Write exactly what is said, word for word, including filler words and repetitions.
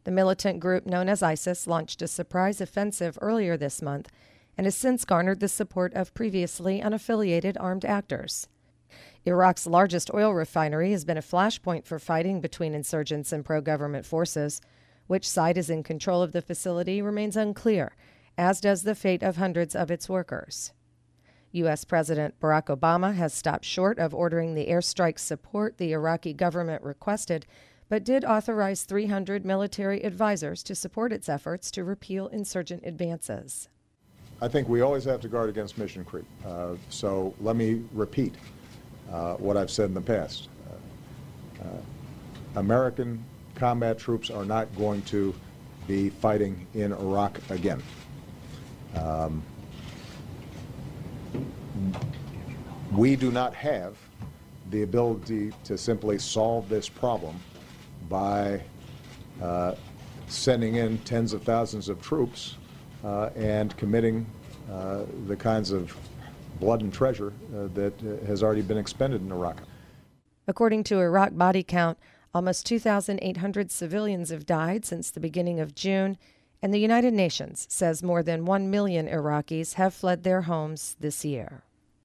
The militant group known as ISIS launched a surprise offensive earlier this month and has since garnered the support of previously unaffiliated armed actors. Iraq's largest oil refinery has been a flashpoint for fighting between insurgents and pro-government forces. Which side is in control of the facility remains unclear, as does the fate of hundreds of its workers. U S. President Barack Obama has stopped short of ordering the airstrike support the Iraqi government requested, but did authorize three hundred military advisors to support its efforts to repeal insurgent advances. I think we always have to guard against mission creep. Uh, so let me repeat uh, what I've said in the past. Uh, uh, American combat troops are not going to be fighting in Iraq again. Um, we do not have the ability to simply solve this problem by uh, sending in tens of thousands of troops uh, and committing uh, the kinds of blood and treasure uh, that uh, has already been expended in Iraq. According to Iraq Body Count, almost two thousand eight hundred civilians have died since the beginning of June, and the United Nations says more than one million Iraqis have fled their homes this year.